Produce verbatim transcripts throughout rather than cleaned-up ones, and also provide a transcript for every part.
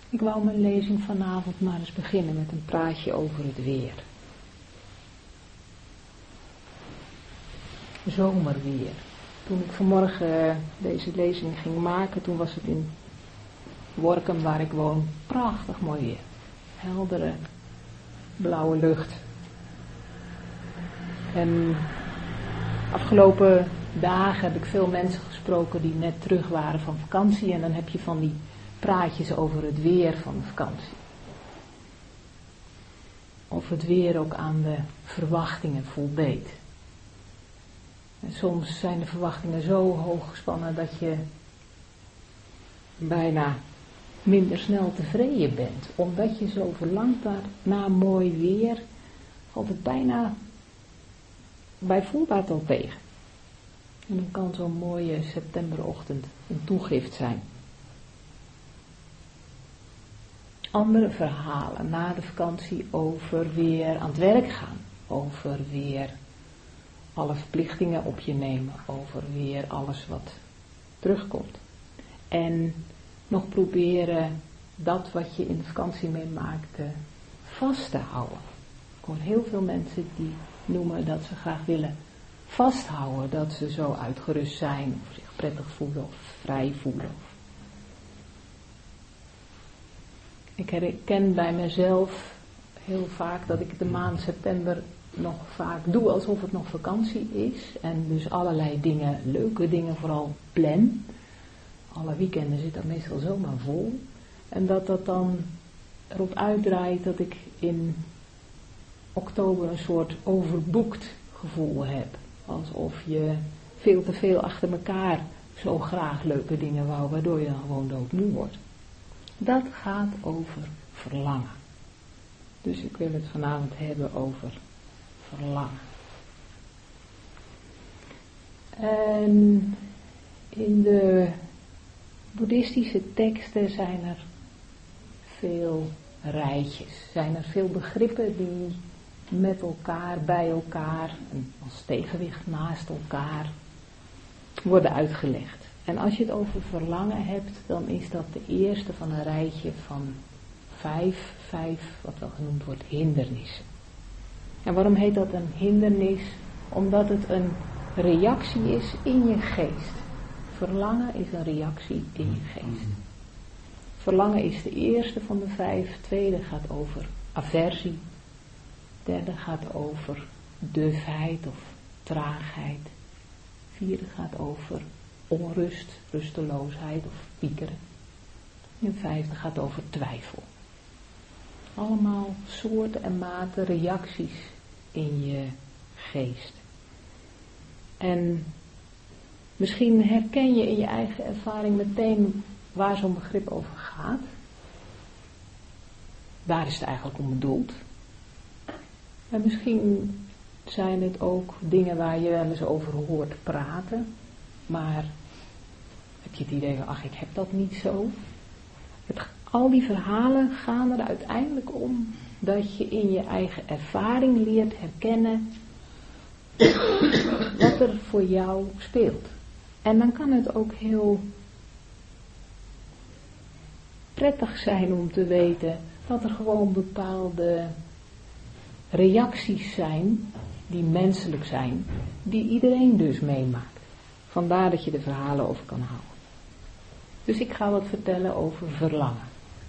Ik wou mijn lezing vanavond maar eens beginnen met een praatje over het weer. Zomerweer. Toen ik vanmorgen deze lezing ging maken, toen was het in Workum, waar ik woon, prachtig mooi weer. Heldere, blauwe lucht. En afgelopen dagen heb ik veel mensen gesproken die net terug waren van vakantie. En dan heb je van die praatjes over het weer van de vakantie. Of het weer ook aan de verwachtingen voldeed. En soms zijn de verwachtingen zo hoog gespannen dat je bijna minder snel tevreden bent. Omdat je zo verlangt naar, naar mooi weer, valt het bijna bij voorbaat al tegen. En dan kan zo'n mooie septemberochtend een toegift zijn. Andere verhalen na de vakantie over weer aan het werk gaan. Over weer alle verplichtingen op je nemen. Over weer alles wat terugkomt. En nog proberen dat wat je in de vakantie meemaakte vast te houden. Ik hoor heel veel mensen die noemen dat ze graag willen vasthouden. Dat ze zo uitgerust zijn of zich prettig voelen of vrij voelen. Ik herken bij mezelf heel vaak dat ik de maand september nog vaak doe alsof het nog vakantie is. En dus allerlei dingen, leuke dingen vooral plan. Alle weekenden zit dat meestal zomaar vol. En dat dat dan erop uitdraait dat ik in oktober een soort overboekt gevoel heb. Alsof je veel te veel achter elkaar zo graag leuke dingen wou, waardoor je dan gewoon doodmoe wordt. Dat gaat over verlangen. Dus ik wil het vanavond hebben over verlangen. En in de boeddhistische teksten zijn er veel rijtjes. Zijn er veel begrippen die met elkaar, bij elkaar, en als tegenwicht naast elkaar worden uitgelegd. En als je het over verlangen hebt, dan is dat de eerste van een rijtje van vijf, vijf, wat wel genoemd wordt, hindernissen. En waarom heet dat een hindernis? Omdat het een reactie is in je geest. Verlangen is een reactie in je geest. Verlangen is de eerste van de vijf. Tweede gaat over aversie. Derde gaat over dufheid of traagheid. Vierde gaat over onrust, rusteloosheid of piekeren. En vijfde gaat over twijfel. Allemaal soorten en maten reacties in je geest. En misschien herken je in je eigen ervaring meteen waar zo'n begrip over gaat. Daar is het eigenlijk om bedoeld. En misschien zijn het ook dingen waar je wel eens over hoort praten. Maar heb je het idee van, ach, ik heb dat niet zo. Het, al die verhalen gaan er uiteindelijk om dat je in je eigen ervaring leert herkennen wat er voor jou speelt. En dan kan het ook heel prettig zijn om te weten dat er gewoon bepaalde reacties zijn die menselijk zijn, die iedereen dus meemaakt. Vandaar dat je er verhalen over kan houden. Dus ik ga wat vertellen over verlangen.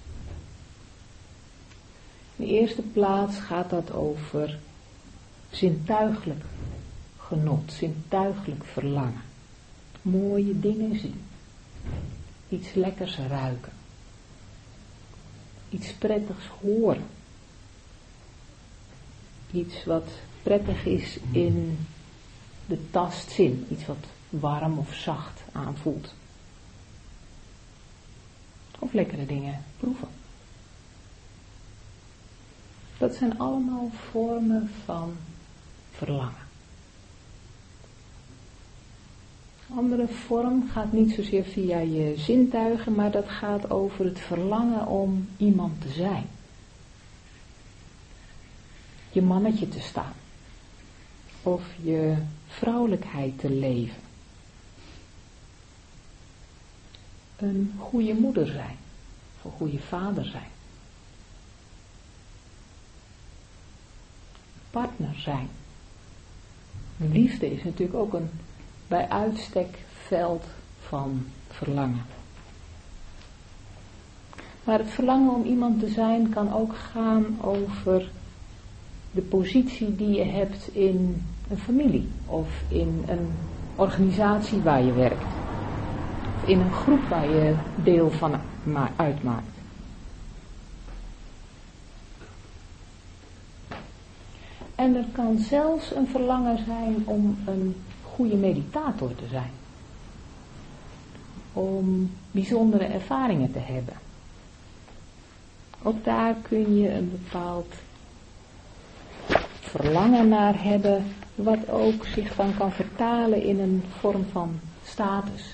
In de eerste plaats gaat dat over zintuigelijk genot, zintuigelijk verlangen. Mooie dingen zien. Iets lekkers ruiken. Iets prettigs horen. Iets wat prettig is in de tastzin. Iets wat warm of zacht aanvoelt. Of lekkere dingen proeven. Dat zijn allemaal vormen van verlangen. Een andere vorm gaat niet zozeer via je zintuigen, maar dat gaat over het verlangen om iemand te zijn. Je mannetje te staan. Of je vrouwelijkheid te leven. Een goede moeder zijn. een goede vader zijn. Partner zijn. De liefde is natuurlijk ook een bij uitstek veld van verlangen. Maar het verlangen om iemand te zijn kan ook gaan over de positie die je hebt in een familie of in een organisatie waar je werkt. Of in een groep waar je deel van uitmaakt. En er kan zelfs een verlangen zijn om een goede meditator te zijn. Om bijzondere ervaringen te hebben. Ook daar kun je een bepaald verlangen naar hebben, wat ook zich dan kan vertalen in een vorm van status.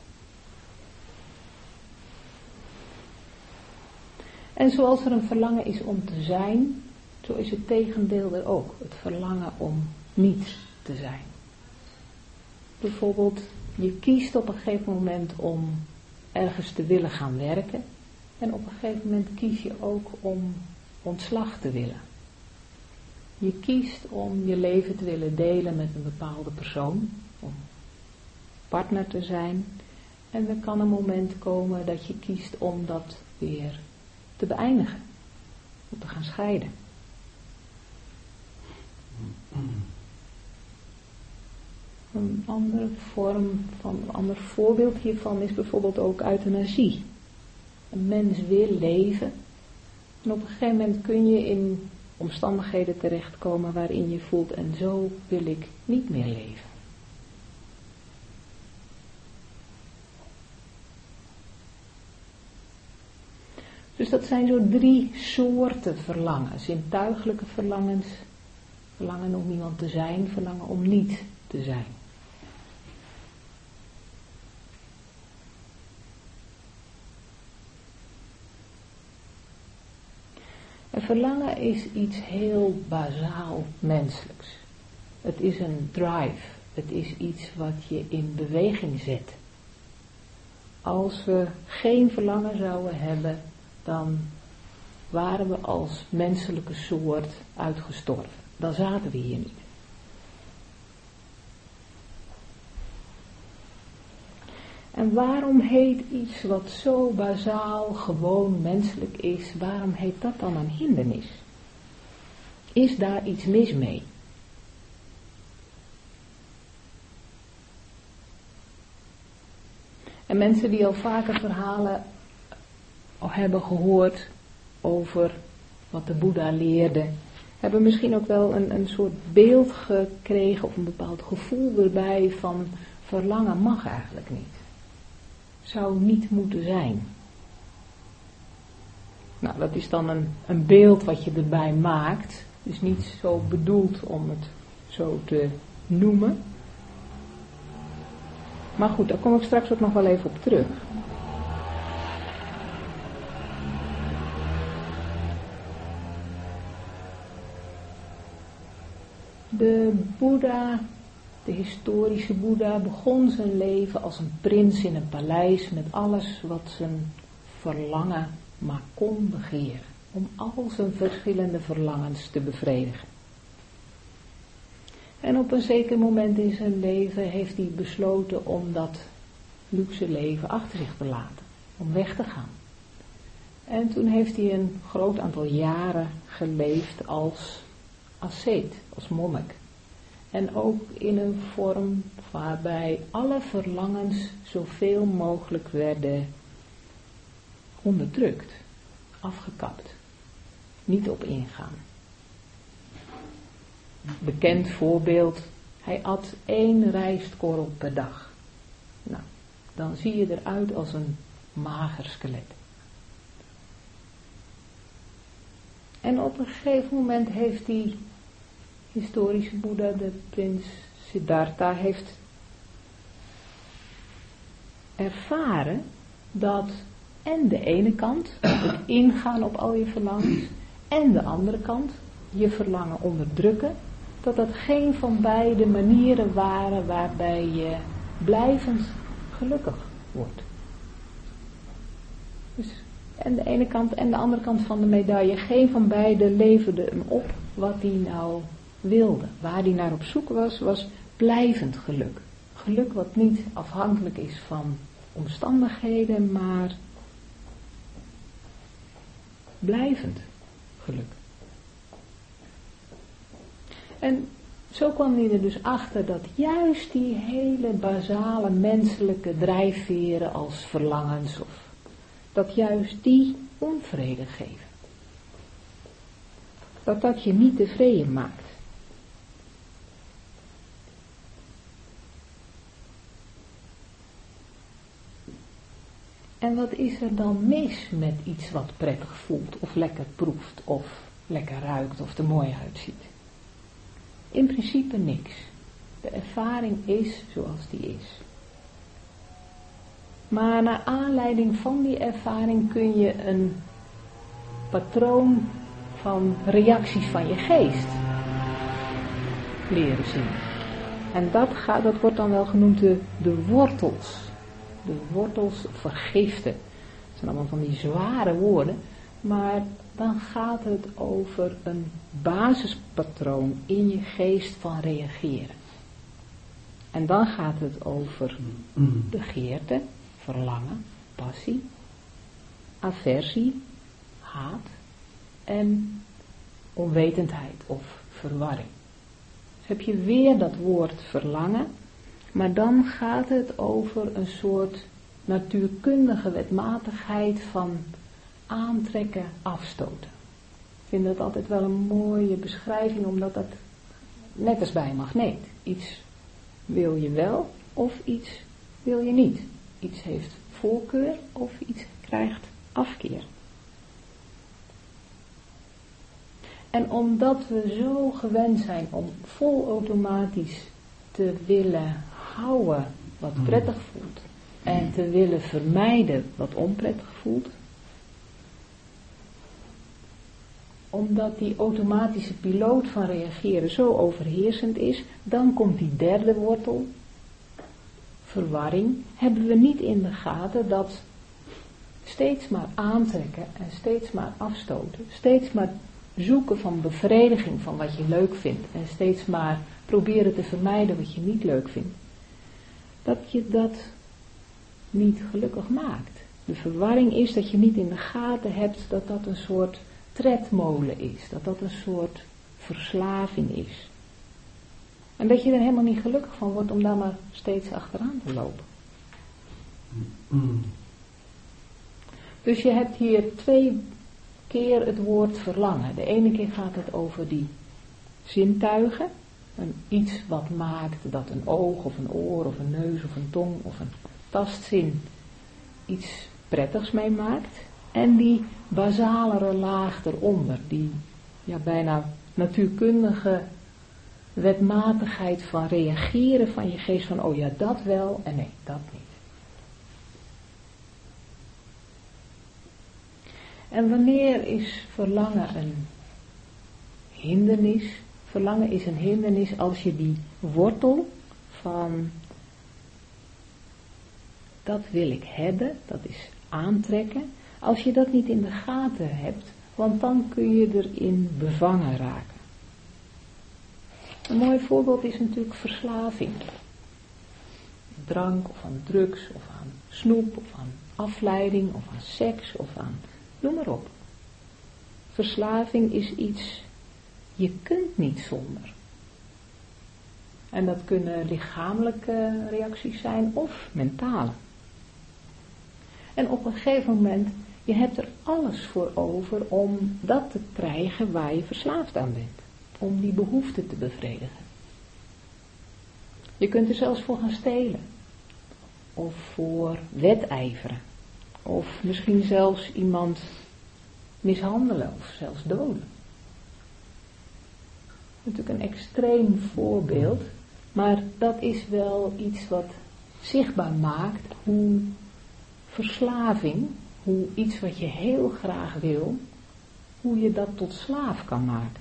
En zoals er een verlangen is om te zijn, zo is het tegendeel er ook. Het verlangen om niet te zijn. Bijvoorbeeld, je kiest op een gegeven moment om ergens te willen gaan werken. En op een gegeven moment kies je ook om ontslag te willen. Je kiest om je leven te willen delen met een bepaalde persoon. Om partner te zijn. En er kan een moment komen dat je kiest om dat weer te beëindigen. Om te gaan scheiden. Een andere vorm van, een ander voorbeeld hiervan is bijvoorbeeld ook euthanasie. Een mens wil leven. En op een gegeven moment kun je in omstandigheden terechtkomen waarin je voelt, en zo wil ik niet meer leven. Dus dat zijn zo drie soorten verlangen. Zintuigelijke verlangens, verlangen om iemand te zijn, verlangen om niet te zijn. En verlangen is iets heel bazaal menselijks. Het is een drive. Het is iets wat je in beweging zet. Als we geen verlangen zouden hebben, dan waren we als menselijke soort uitgestorven. Dan zaten we hier niet. En waarom heet iets wat zo bazaal, gewoon menselijk is, waarom heet dat dan een hindernis? Is daar iets mis mee? En mensen die al vaker verhalen hebben gehoord over wat de Boeddha leerde, hebben misschien ook wel een, een soort beeld gekregen of een bepaald gevoel erbij van verlangen mag eigenlijk niet. Zou niet moeten zijn. Nou, dat is dan een, een beeld wat je erbij maakt. Het is niet zo bedoeld om het zo te noemen. Maar goed, daar kom ik straks ook nog wel even op terug. De Boeddha, de historische Boeddha, begon zijn leven als een prins in een paleis met alles wat zijn verlangen maar kon begeren. Om al zijn verschillende verlangens te bevredigen. En op een zeker moment in zijn leven heeft hij besloten om dat luxe leven achter zich te laten. Om weg te gaan. En toen heeft hij een groot aantal jaren geleefd als asceet, als monnik. En ook in een vorm waarbij alle verlangens zoveel mogelijk werden onderdrukt, afgekapt, niet op ingaan. Bekend voorbeeld, hij at één rijstkorrel per dag. Nou, dan zie je eruit als een mager skelet. En op een gegeven moment heeft die historische Boeddha, de prins Siddhartha, heeft ervaren dat en de ene kant, het ingaan op al je verlangens, en de andere kant, je verlangen onderdrukken, dat dat geen van beide manieren waren waarbij je blijvend gelukkig wordt. Dus En de ene kant en de andere kant van de medaille. Geen van beiden leverde hem op wat hij nou wilde. Waar hij naar op zoek was, was blijvend geluk. Geluk wat niet afhankelijk is van omstandigheden, maar blijvend geluk. En zo kwam hij er dus achter dat juist die hele basale menselijke drijfveren als verlangens, of dat juist die onvrede geven. Dat dat je niet tevreden maakt. En wat is er dan mis met iets wat prettig voelt, of lekker proeft, of lekker ruikt, of er mooi uitziet? In principe niks. De ervaring is zoals die is. Maar naar aanleiding van die ervaring kun je een patroon van reacties van je geest leren zien. En dat, gaat, dat wordt dan wel genoemd de, de wortels. De wortels vergiften. Dat zijn allemaal van die zware woorden. Maar dan gaat het over een basispatroon in je geest van reageren. En dan gaat het over begeerte, verlangen, passie, aversie, haat en onwetendheid of verwarring. Dus heb je weer dat woord verlangen, maar dan gaat het over een soort natuurkundige wetmatigheid van aantrekken, afstoten. Ik vind dat altijd wel een mooie beschrijving, omdat dat net als bij een magneet. Iets wil je wel of iets wil je niet. Iets heeft voorkeur of iets krijgt afkeer. En omdat we zo gewend zijn om volautomatisch te willen houden wat prettig voelt en te willen vermijden wat onprettig voelt, omdat die automatische piloot van reageren zo overheersend is, dan komt die derde wortel, verwarring, hebben we niet in de gaten dat steeds maar aantrekken en steeds maar afstoten, steeds maar zoeken van bevrediging van wat je leuk vindt en steeds maar proberen te vermijden wat je niet leuk vindt, dat je dat niet gelukkig maakt. De verwarring is dat je niet in de gaten hebt dat dat een soort tredmolen is, dat dat een soort verslaving is. En dat je er helemaal niet gelukkig van wordt om daar maar steeds achteraan te lopen. Dus je hebt hier twee keer het woord verlangen. De ene keer gaat het over die zintuigen, een iets wat maakt dat een oog of een oor of een neus of een tong of een tastzin iets prettigs mee maakt. En die basalere laag eronder, die ja, bijna natuurkundige wetmatigheid van reageren van je geest van, oh ja, dat wel en nee, dat niet. En wanneer is verlangen een hindernis? Verlangen is een hindernis als je die wortel van dat wil ik hebben, dat is aantrekken, als je dat niet in de gaten hebt, want dan kun je erin bevangen raken. Een mooi voorbeeld is natuurlijk verslaving. Drank of aan drugs of aan snoep of aan afleiding of aan seks of aan, noem maar op. Verslaving is iets, je kunt niet zonder. En dat kunnen lichamelijke reacties zijn of mentale. En op een gegeven moment, je hebt er alles voor over om dat te krijgen waar je verslaafd aan bent. Om die behoefte te bevredigen. Je kunt er zelfs voor gaan stelen. Of voor wedijveren. Of misschien zelfs iemand mishandelen of zelfs doden. Natuurlijk een extreem voorbeeld. Maar dat is wel iets wat zichtbaar maakt hoe verslaving, hoe iets wat je heel graag wil, hoe je dat tot slaaf kan maken.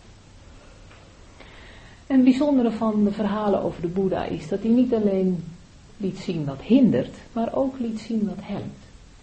En het bijzondere van de verhalen over de Boeddha is dat hij niet alleen liet zien wat hindert, maar ook liet zien wat helpt.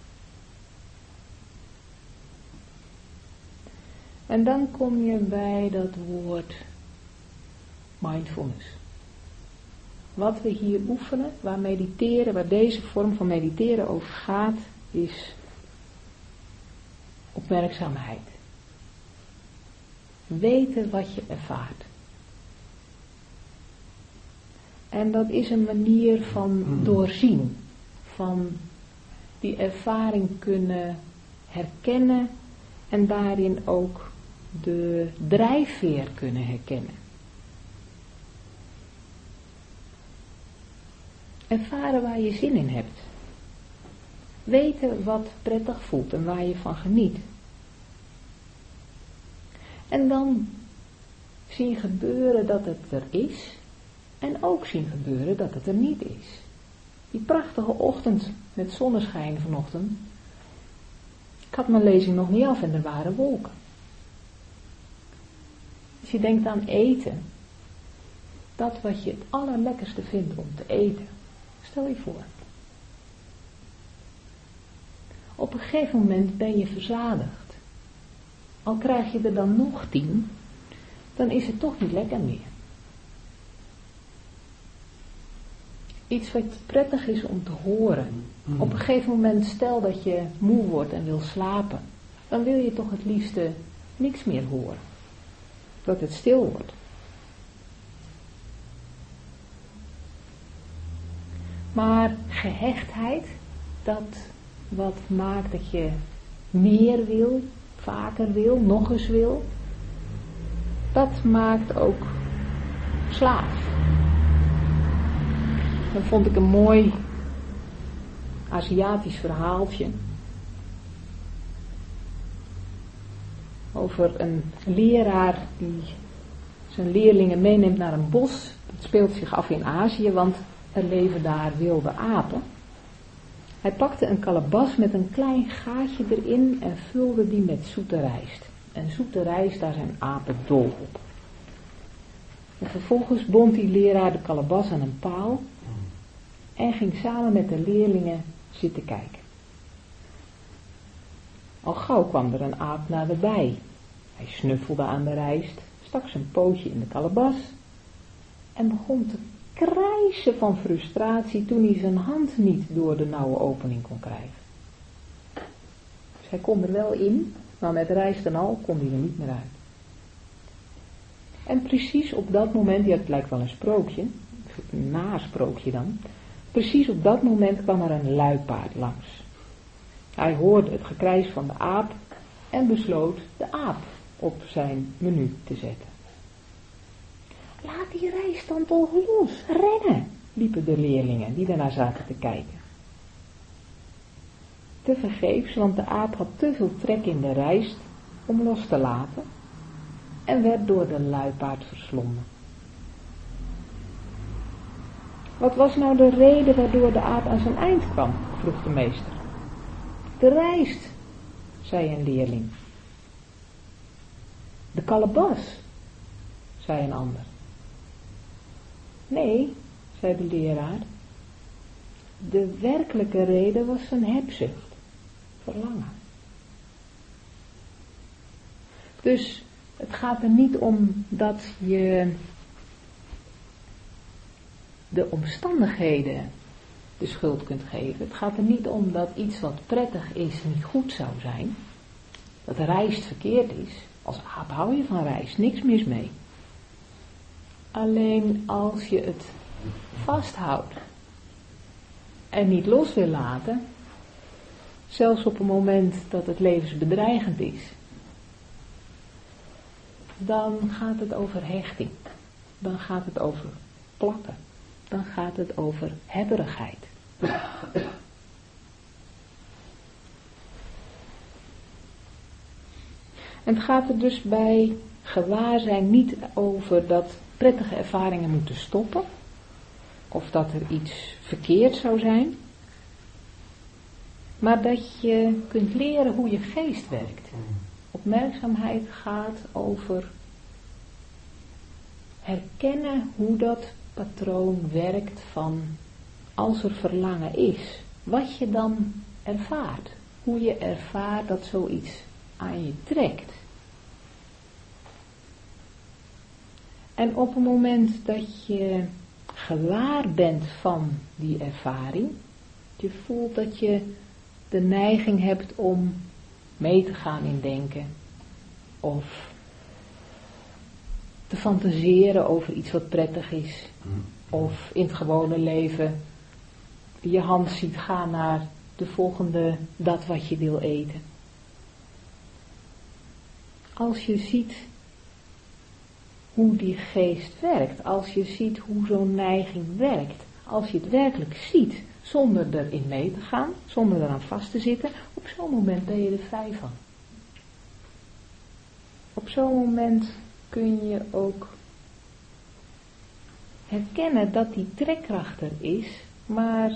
En dan kom je bij dat woord mindfulness. Wat we hier oefenen, waar mediteren, waar deze vorm van mediteren over gaat, is opmerkzaamheid. Weten wat je ervaart. En dat is een manier van doorzien, van die ervaring kunnen herkennen en daarin ook de drijfveer kunnen herkennen. Ervaren waar je zin in hebt. Weten wat prettig voelt en waar je van geniet. En dan zien gebeuren dat het er is. En ook zien gebeuren dat het er niet is. Die prachtige ochtend met zonneschijn vanochtend. Ik had mijn lezing nog niet af en er waren wolken. Als je denkt aan eten. Dat wat je het allerlekkerste vindt om te eten. Stel je voor. Op een gegeven moment ben je verzadigd. Al krijg je er dan nog tien, dan is het toch niet lekker meer. Iets wat prettig is om te horen. Mm. Op een gegeven moment, stel dat je moe wordt en wil slapen, dan wil je toch het liefste niks meer horen. Dat het stil wordt. Maar gehechtheid, dat wat maakt dat je meer wil, vaker wil, nog eens wil, dat maakt ook slaaf. Dan vond ik een mooi Aziatisch verhaaltje over een leraar die zijn leerlingen meeneemt naar een bos. Dat speelt zich af in Azië, want er leven daar wilde apen. Hij pakte een kalebas met een klein gaatje erin en vulde die met zoete rijst. En zoete rijst, daar zijn apen dol op. En vervolgens bond die leraar de kalebas aan een paal en ging samen met de leerlingen zitten kijken. Al gauw kwam er een aap naderbij. Hij snuffelde aan de rijst, stak zijn pootje in de kalebas en begon te krijsen van frustratie toen hij zijn hand niet door de nauwe opening kon krijgen. Dus hij kon er wel in, maar met rijst en al kon hij er niet meer uit. En precies op dat moment, ja het lijkt wel een sprookje, een nasprookje dan, precies op dat moment kwam er een luipaard langs. Hij hoorde het gekrijs van de aap en besloot de aap op zijn menu te zetten. Laat die rijst dan toch los, rennen, liepen de leerlingen die daarna zaten te kijken. Tevergeefs, want de aap had te veel trek in de rijst om los te laten en werd door de luipaard verslonden. Wat was nou de reden waardoor de aap aan zijn eind kwam, vroeg de meester. De rijst, zei een leerling. De kalebas, zei een ander. Nee, zei de leraar. De werkelijke reden was zijn hebzucht, verlangen. Dus het gaat er niet om dat je de omstandigheden de schuld kunt geven. Het gaat er niet om dat iets wat prettig is niet goed zou zijn. Dat rijst verkeerd is. Als aap hou je van rijst, niks mis mee. Alleen als je het vasthoudt en niet los wil laten, zelfs op een moment dat het levensbedreigend is, dan gaat het over hechting. Dan gaat het over plakken. Dan gaat het over hebberigheid. En het gaat er dus bij gewaarzijn niet over dat prettige ervaringen moeten stoppen. Of dat er iets verkeerd zou zijn. Maar dat je kunt leren hoe je geest werkt. Opmerkzaamheid gaat over herkennen hoe dat patroon werkt van als er verlangen is, wat je dan ervaart. Hoe je ervaart dat zoiets aan je trekt. En op het moment dat je gewaar bent van die ervaring, je voelt dat je de neiging hebt om mee te gaan in denken, of te fantaseren over iets wat prettig is, of in het gewone leven je hand ziet gaan naar de volgende, dat wat je wil eten. Als je ziet hoe die geest werkt, als je ziet hoe zo'n neiging werkt, als je het werkelijk ziet, zonder erin mee te gaan, zonder eraan vast te zitten, op zo'n moment ben je er vrij van. Op zo'n moment kun je ook herkennen dat die trekkracht er is, maar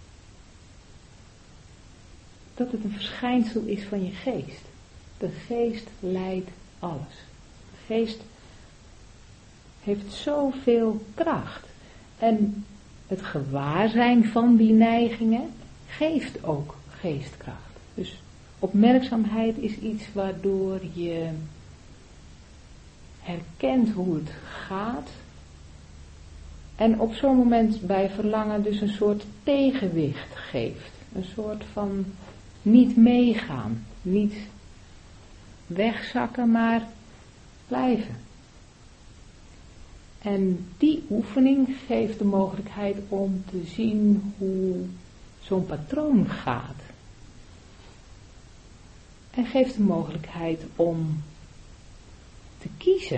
dat het een verschijnsel is van je geest. De geest leidt alles. De geest heeft zoveel kracht. En het gewaarzijn van die neigingen geeft ook geestkracht. Dus opmerkzaamheid is iets waardoor je herkent hoe het gaat. En op zo'n moment bij verlangen dus een soort tegenwicht geeft. Een soort van niet meegaan. Niet wegzakken, maar blijven. En die oefening geeft de mogelijkheid om te zien hoe zo'n patroon gaat. En geeft de mogelijkheid om te kiezen.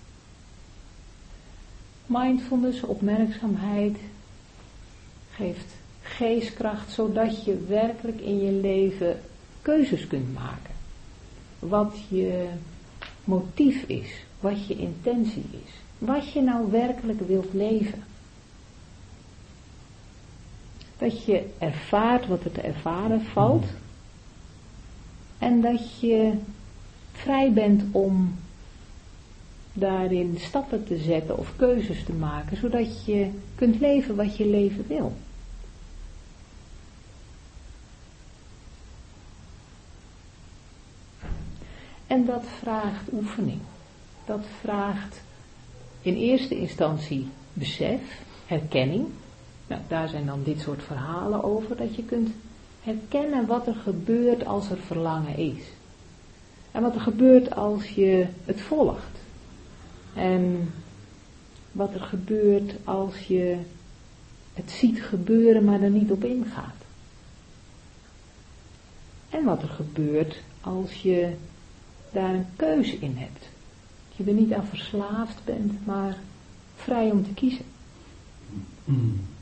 Mindfulness, opmerkzaamheid, geeft geestkracht, zodat je werkelijk in je leven keuzes kunt maken. Wat je motief is, wat je intentie is. Wat je nou werkelijk wilt leven. Dat je ervaart wat er te ervaren valt. En dat je vrij bent om daarin stappen te zetten of keuzes te maken. Zodat je kunt leven wat je leven wil. En dat vraagt oefening. Dat vraagt in eerste instantie besef, herkenning. Nou, daar zijn dan dit soort verhalen over, dat je kunt herkennen wat er gebeurt als er verlangen is. En wat er gebeurt als je het volgt. En wat er gebeurt als je het ziet gebeuren, maar er niet op ingaat. En wat er gebeurt als je daar een keuze in hebt. Dat je er niet aan verslaafd bent, maar vrij om te kiezen.